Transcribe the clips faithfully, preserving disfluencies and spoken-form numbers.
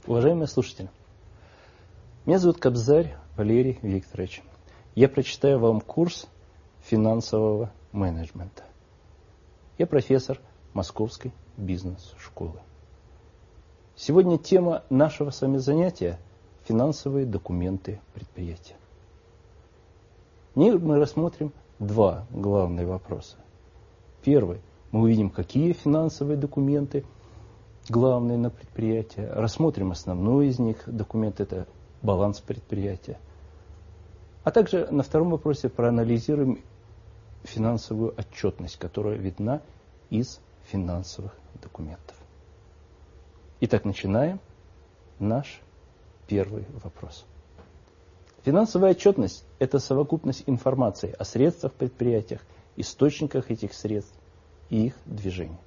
Уважаемые слушатели, меня зовут Кобзарь Валерий Викторович. Я прочитаю вам курс финансового менеджмента. Я профессор Московской бизнес-школы. Сегодня тема нашего с вами занятия – финансовые документы предприятия. В ней мы рассмотрим два главных вопроса. Первый – мы увидим, какие финансовые документы главные на предприятии. Рассмотрим основной из них документ – это баланс предприятия. А также на втором вопросе проанализируем финансовую отчетность, которая видна из финансовых документов. Итак, начинаем наш первый вопрос. Финансовая отчетность – это совокупность информации о средствах предприятиях, источниках этих средств и их движении.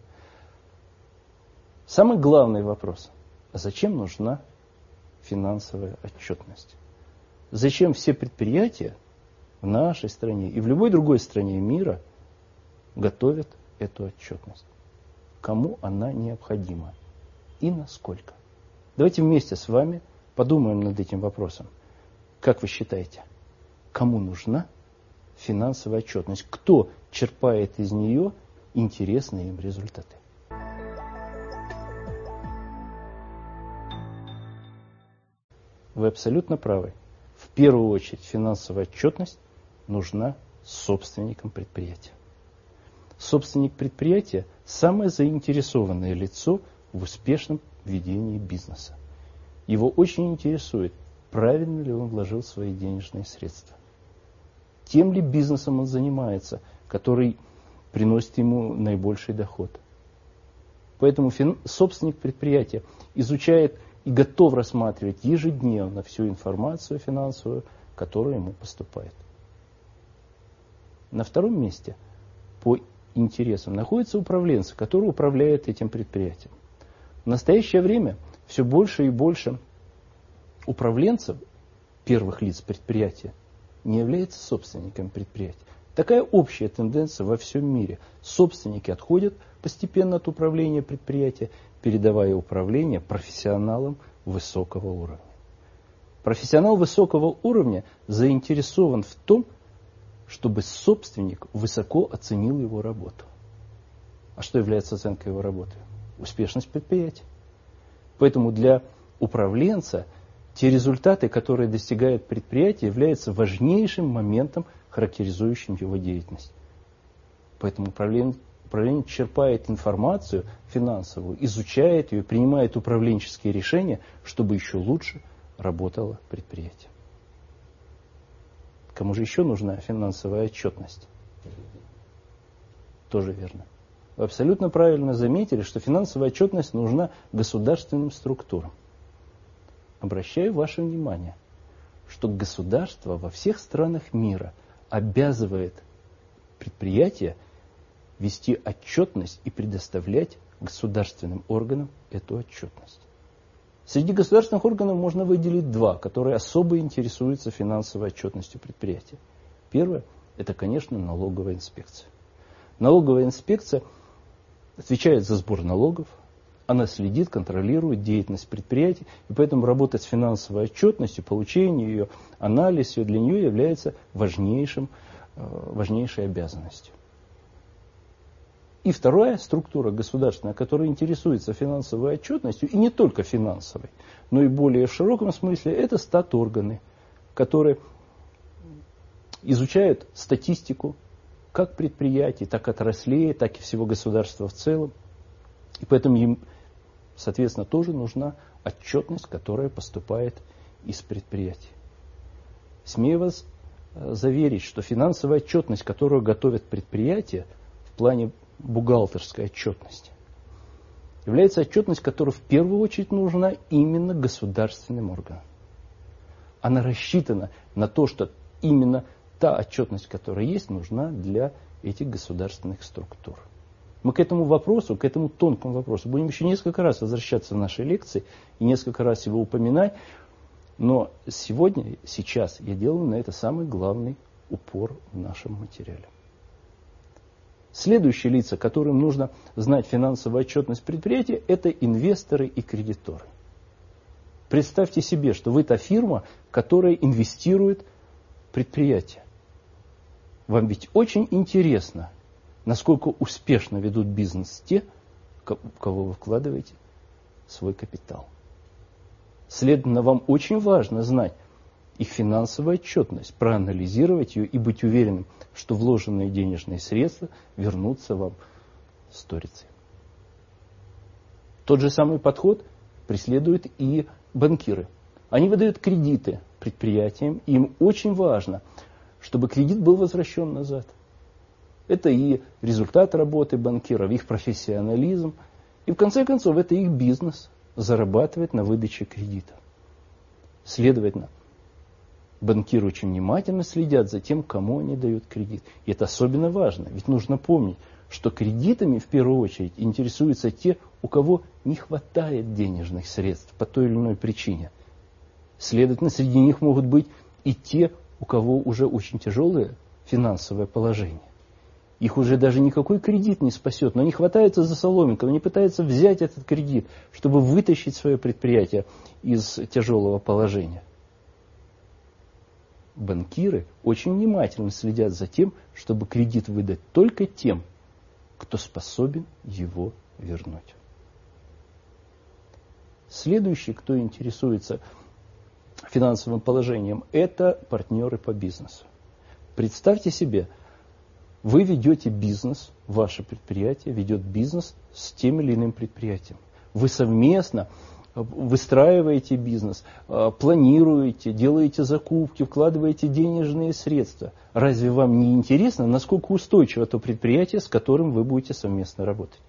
Самый главный вопрос – а зачем нужна финансовая отчетность? Зачем все предприятия в нашей стране и в любой другой стране мира готовят эту отчетность? Кому она необходима и насколько? Давайте вместе с вами подумаем над этим вопросом. Как вы считаете, кому нужна финансовая отчетность? Кто черпает из нее интересные им результаты? Вы абсолютно правы. В первую очередь финансовая отчетность нужна собственникам предприятия. Собственник предприятия – самое заинтересованное лицо в успешном ведении бизнеса. Его очень интересует, правильно ли он вложил свои денежные средства. Тем ли бизнесом он занимается, который приносит ему наибольший доход. Поэтому фин... собственник предприятия изучает и готов рассматривать ежедневно всю информацию финансовую, которая ему поступает. На втором месте по интересам находятся управленцы, которые управляют этим предприятием. В настоящее время все больше и больше управленцев, первых лиц предприятия, не являются собственниками предприятия. Такая общая тенденция во всем мире. Собственники отходят постепенно от управления предприятия, передавая управление профессионалам высокого уровня. Профессионал высокого уровня заинтересован в том, чтобы собственник высоко оценил его работу. А что является оценкой его работы? Успешность предприятия. Поэтому для управленца те результаты, которые достигает предприятие, являются важнейшим моментом, характеризующим его деятельность. Поэтому управление Управление черпает информацию финансовую, изучает ее, принимает управленческие решения, чтобы еще лучше работало предприятие. Кому же еще нужна финансовая отчетность? Тоже верно. Вы абсолютно правильно заметили, что финансовая отчетность нужна государственным структурам. Обращаю ваше внимание, что государство во всех странах мира обязывает предприятия вести отчетность и предоставлять государственным органам эту отчетность. Среди государственных органов можно выделить два, которые особо интересуются финансовой отчетностью предприятия. Первое – это, конечно, налоговая инспекция. Налоговая инспекция отвечает за сбор налогов, она следит, контролирует деятельность предприятий, и поэтому работать с финансовой отчетностью, получение ее, анализ ее для нее является важнейшим, важнейшей обязанностью. И вторая структура государственная, которая интересуется финансовой отчетностью, и не только финансовой, но и более в широком смысле, это статорганы, которые изучают статистику как предприятий, так отраслей, так и всего государства в целом. И поэтому им, соответственно, тоже нужна отчетность, которая поступает из предприятий. Смею вас заверить, что финансовая отчетность, которую готовят предприятия в плане бухгалтерской отчетности, является отчетность, которая в первую очередь нужна именно государственным органам. Она рассчитана на то, что именно та отчетность, которая есть, нужна для этих государственных структур. Мы к этому вопросу, к этому тонкому вопросу будем еще несколько раз возвращаться в нашей лекции и несколько раз его упоминать, но сегодня, сейчас я делаю на это самый главный упор в нашем материале. Следующие лица, которым нужно знать финансовую отчетность предприятия, это инвесторы и кредиторы. Представьте себе, что вы та фирма, которая инвестирует в предприятие. Вам ведь очень интересно, насколько успешно ведут бизнес те, в кого вы вкладываете свой капитал. Следовательно, вам очень важно знать их финансовую отчетность, проанализировать ее и быть уверенным, что вложенные денежные средства вернутся вам сторицей. Тот же самый подход преследуют и банкиры. Они выдают кредиты предприятиям, и им очень важно, чтобы кредит был возвращен назад. Это и результат работы банкиров, их профессионализм. И в конце концов, это их бизнес зарабатывать на выдаче кредита. Следовательно, банкиры очень внимательно следят за тем, кому они дают кредит. И это особенно важно, ведь нужно помнить, что кредитами в первую очередь интересуются те, у кого не хватает денежных средств по той или иной причине. Следовательно, среди них могут быть и те, у кого уже очень тяжелое финансовое положение. Их уже даже никакой кредит не спасет, но они хватаются за соломинку, они пытаются взять этот кредит, чтобы вытащить свое предприятие из тяжелого положения. Банкиры очень внимательно следят за тем, чтобы кредит выдать только тем, кто способен его вернуть. Следующий, кто интересуется финансовым положением, это партнеры по бизнесу. Представьте себе, вы ведете бизнес, ваше предприятие ведет бизнес с тем или иным предприятием. Вы совместно выстраиваете бизнес, планируете, делаете закупки, вкладываете денежные средства. Разве вам не интересно, насколько устойчиво то предприятие, с которым вы будете совместно работать?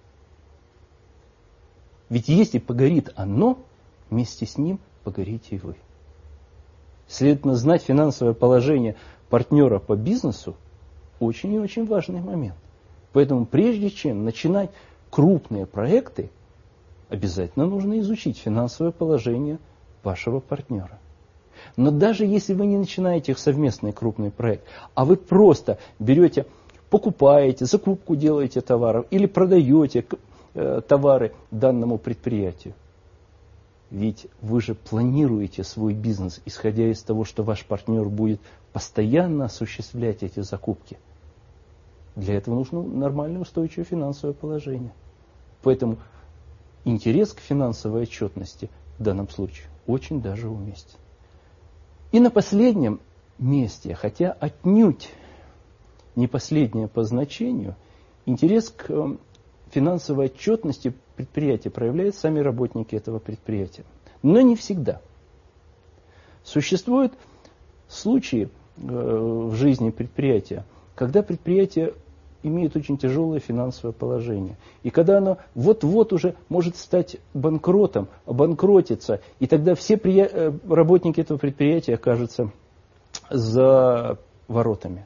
Ведь если погорит оно, вместе с ним погорите и вы. Следовательно, знать финансовое положение партнера по бизнесу очень и очень важный момент. Поэтому прежде чем начинать крупные проекты, обязательно нужно изучить финансовое положение вашего партнера. Но даже если вы не начинаете их совместный крупный проект, а вы просто берете, покупаете, закупку делаете товаров или продаете э, товары данному предприятию, ведь вы же планируете свой бизнес, исходя из того, что ваш партнер будет постоянно осуществлять эти закупки. Для этого нужно нормальное устойчивое финансовое положение. Поэтому интерес к финансовой отчетности в данном случае очень даже уместен. И на последнем месте, хотя отнюдь не последнее по значению, интерес к финансовой отчетности предприятия проявляют сами работники этого предприятия. Но не всегда. Существуют случаи в жизни предприятия, когда предприятие имеет очень тяжелое финансовое положение. И когда оно вот-вот уже может стать банкротом, обанкротиться, и тогда все прия... работники этого предприятия окажутся за воротами.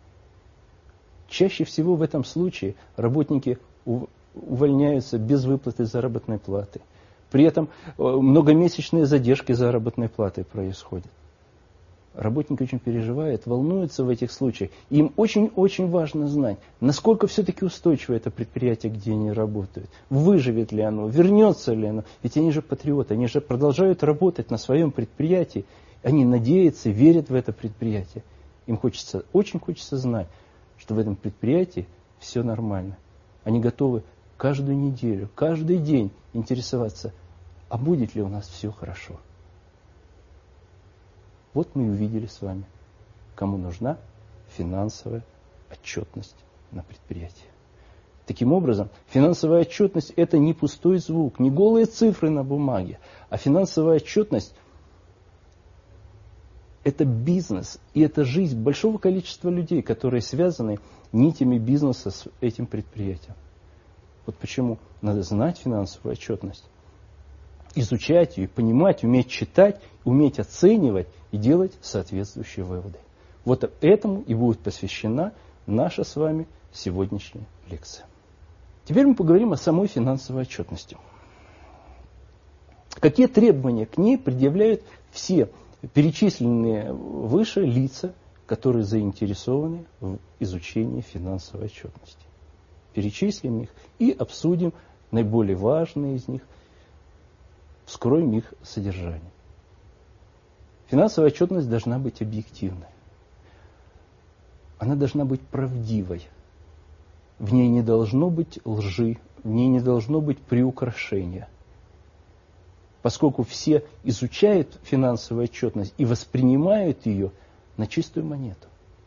Чаще всего в этом случае работники увольняются без выплаты заработной платы. При этом многомесячные задержки заработной платы происходят. Работники очень переживают, волнуются в этих случаях. Им очень-очень важно знать, насколько все-таки устойчиво это предприятие, где они работают. Выживет ли оно, вернется ли оно. Ведь они же патриоты, они же продолжают работать на своем предприятии. Они надеются, верят в это предприятие. Им хочется, очень хочется знать, что в этом предприятии все нормально. Они готовы каждую неделю, каждый день интересоваться, а будет ли у нас все хорошо. Вот мы и увидели с вами, кому нужна финансовая отчетность на предприятии. Таким образом, финансовая отчетность – это не пустой звук, не голые цифры на бумаге, а финансовая отчетность – это бизнес, и это жизнь большого количества людей, которые связаны нитями бизнеса с этим предприятием. Вот почему надо знать финансовую отчетность, изучать ее, понимать, уметь читать, уметь оценивать и делать соответствующие выводы. Вот этому и будет посвящена наша с вами сегодняшняя лекция. Теперь мы поговорим о самой финансовой отчетности. Какие требования к ней предъявляют все перечисленные выше лица, которые заинтересованы в изучении финансовой отчетности? Перечислим их и обсудим наиболее важные из них, вскроем их содержание. Финансовая отчетность должна быть объективной. Она должна быть правдивой. В ней не должно быть лжи, в ней не должно быть приукрашения. Поскольку все изучают финансовую отчетность и воспринимают ее на чистую монету.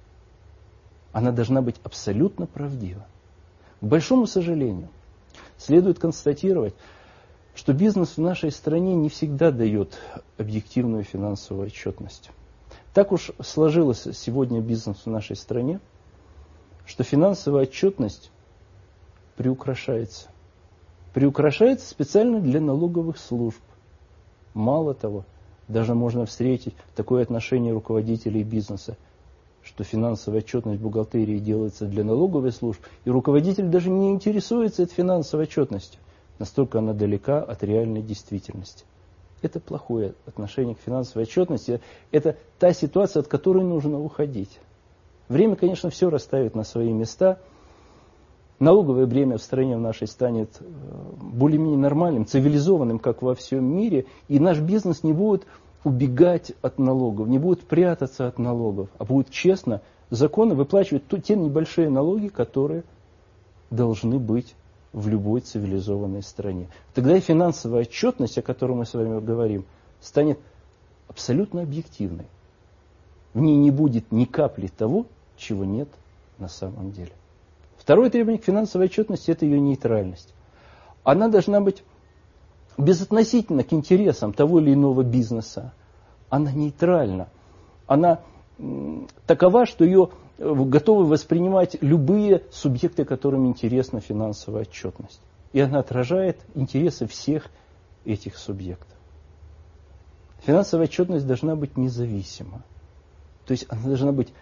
Она должна быть абсолютно правдива. К большому сожалению, следует констатировать, что бизнес в нашей стране не всегда дает объективную финансовую отчетность. Так уж сложилось сегодня бизнес в нашей стране, что финансовая отчетность приукрашается. Приукрашается специально для налоговых служб. Мало того, даже можно встретить такое отношение руководителей бизнеса, что финансовая отчетность бухгалтерии делается для налоговой службы, и руководитель даже не интересуется этой финансовой отчетностью. Настолько она далека от реальной действительности. Это плохое отношение к финансовой отчетности. Это та ситуация, от которой нужно уходить. Время, конечно, все расставит на свои места. Налоговое бремя в стране в нашей станет более-менее нормальным, цивилизованным, как во всем мире. И наш бизнес не будет убегать от налогов, не будет прятаться от налогов, а будет честно, законно выплачивать те небольшие налоги, которые должны быть в любой цивилизованной стране. Тогда и финансовая отчетность, о которой мы с вами говорим, станет абсолютно объективной. В ней не будет ни капли того, чего нет на самом деле. Второе требование к финансовой отчетности – это ее нейтральность. Она должна быть безотносительно к интересам того или иного бизнеса. Она нейтральна. Она м, такова, что ее готовы воспринимать любые субъекты, которым интересна финансовая отчетность. И она отражает интересы всех этих субъектов. Финансовая отчетность должна быть независима. То есть она должна быть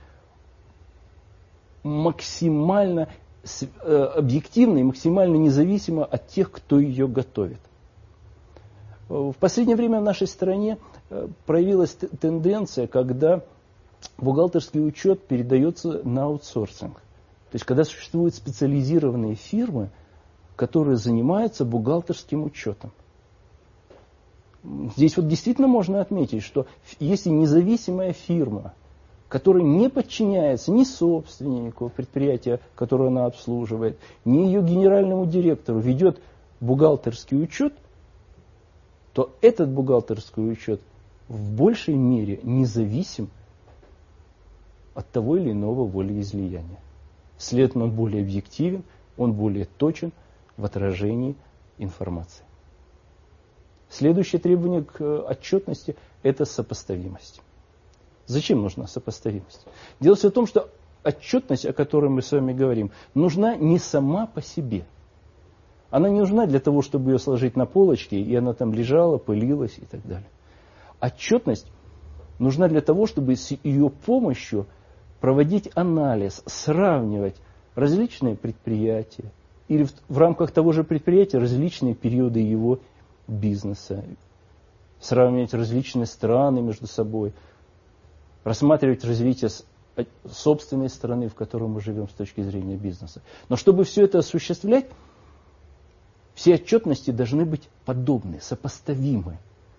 максимально объективна и максимально независима от тех, кто ее готовит. В последнее время в нашей стране проявилась тенденция, когда бухгалтерский учет передается на аутсорсинг. То есть, когда существуют специализированные фирмы, которые занимаются бухгалтерским учетом. Здесь вот действительно можно отметить, что если независимая фирма, которая не подчиняется ни собственнику предприятия, которое она обслуживает, ни ее генеральному директору, ведет бухгалтерский учет, то этот бухгалтерский учет в большей мере независим от того или иного волеизлияния. Следовательно, он более объективен, он более точен в отражении информации. Следующее требование к отчетности – это сопоставимость. Зачем нужна сопоставимость? Дело в том, что отчетность, о которой мы с вами говорим, нужна не сама по себе. Она не нужна для того, чтобы ее сложить на полочке, и она там лежала, пылилась и так далее. Отчетность нужна для того, чтобы с ее помощью проводить анализ, сравнивать различные предприятия или в, в рамках того же предприятия различные периоды его бизнеса, сравнивать различные страны между собой, рассматривать развитие собственной страны, в которой мы живем с точки зрения бизнеса. Но чтобы все это осуществлять, все отчетности должны быть подобны, сопоставимы.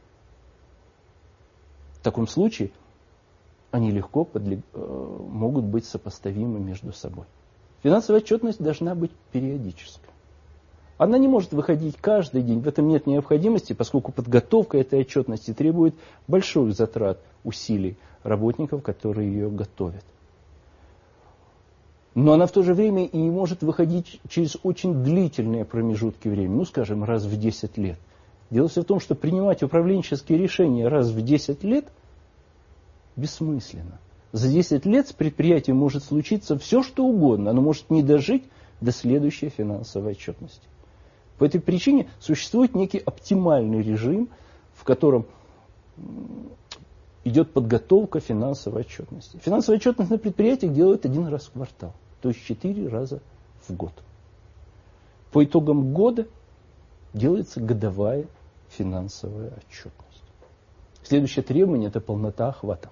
В таком случае они легко подлег... могут быть сопоставимы между собой. Финансовая отчетность должна быть периодической. Она не может выходить каждый день, в этом нет необходимости, поскольку подготовка этой отчетности требует больших затрат, усилий работников, которые ее готовят. Но она в то же время и не может выходить через очень длительные промежутки времени, ну, скажем, раз в десять лет. Дело все в том, что принимать управленческие решения раз в десять лет бессмысленно. За десять лет с предприятием может случиться все, что угодно. Оно может не дожить до следующей финансовой отчетности. По этой причине существует некий оптимальный режим, в котором идет подготовка финансовой отчетности. Финансовая отчетность на предприятиях делают один раз в квартал, то есть четыре раза в год. По итогам года делается годовая финансовая отчетность. Следующее требование – это полнота охвата.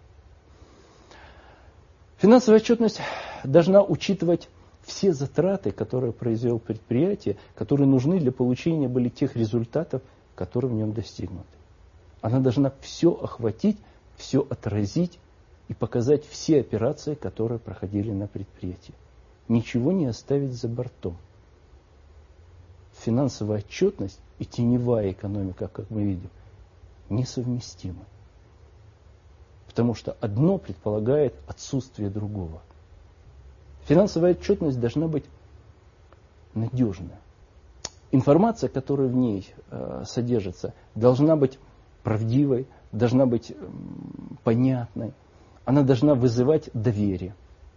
Финансовая отчетность должна учитывать все затраты, которые произвел предприятие, которые нужны для получения были тех результатов, которые в нем достигнуты. Она должна все охватить все отразить и показать все операции, которые проходили на предприятии. Ничего не оставить за бортом. Финансовая отчетность и теневая экономика, как мы видим, несовместимы. Потому что одно предполагает отсутствие другого. Финансовая отчетность должна быть надежная. Информация, которая в ней э, содержится, должна быть правдивой, должна быть э, понятной. Она должна вызывать доверие.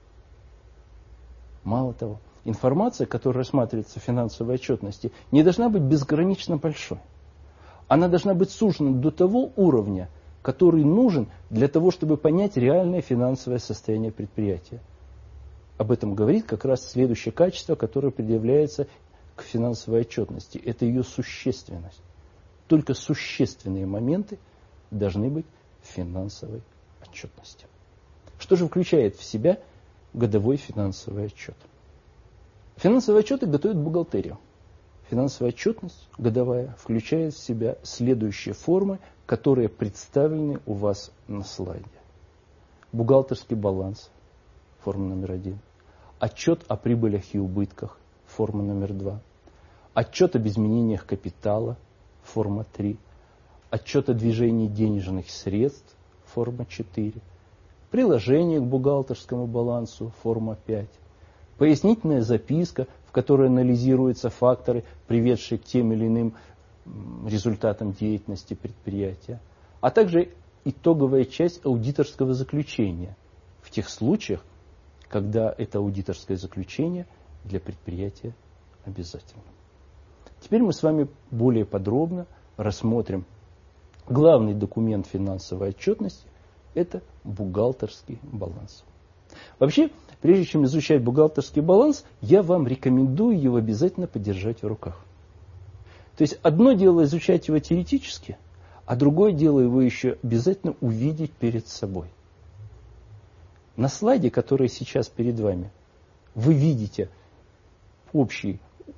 Мало того, информация, которая рассматривается в финансовой отчетности, не должна быть безгранично большой. Она должна быть сужена до того уровня, который нужен для того, чтобы понять реальное финансовое состояние предприятия. Об этом говорит как раз следующее качество, которое предъявляется к финансовой отчетности. Это ее существенность. Только существенные моменты должны быть в финансовой отчетности. Что же включает в себя годовой финансовый отчет? Финансовые отчеты готовят бухгалтерию. Финансовая отчетность годовая включает в себя следующие формы, которые представлены у вас на слайде. Бухгалтерский баланс, форма номер один. Отчет о прибылях и убытках, форма номер два. Отчет об изменениях капитала, форма три. Отчет о движении денежных средств, форма четыре. Приложение к бухгалтерскому балансу, форма пять. Пояснительная записка, в которой анализируются факторы, приведшие к тем или иным результатам деятельности предприятия, а также итоговая часть аудиторского заключения в тех случаях, когда это аудиторское заключение для предприятия обязательно. Теперь мы с вами более подробно рассмотрим главный документ финансовой отчетности – это бухгалтерский баланс. Вообще, прежде чем изучать бухгалтерский баланс, я вам рекомендую его обязательно подержать в руках. То есть одно дело изучать его теоретически, а другое дело его еще обязательно увидеть перед собой. На слайде, который сейчас перед вами, вы видите общий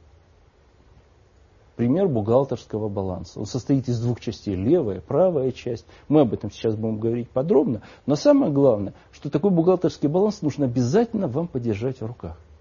пример бухгалтерского баланса. Он состоит из двух частей, левая, правая часть. Мы об этом сейчас будем говорить подробно. Но самое главное, что такой бухгалтерский баланс нужно обязательно вам подержать в руках.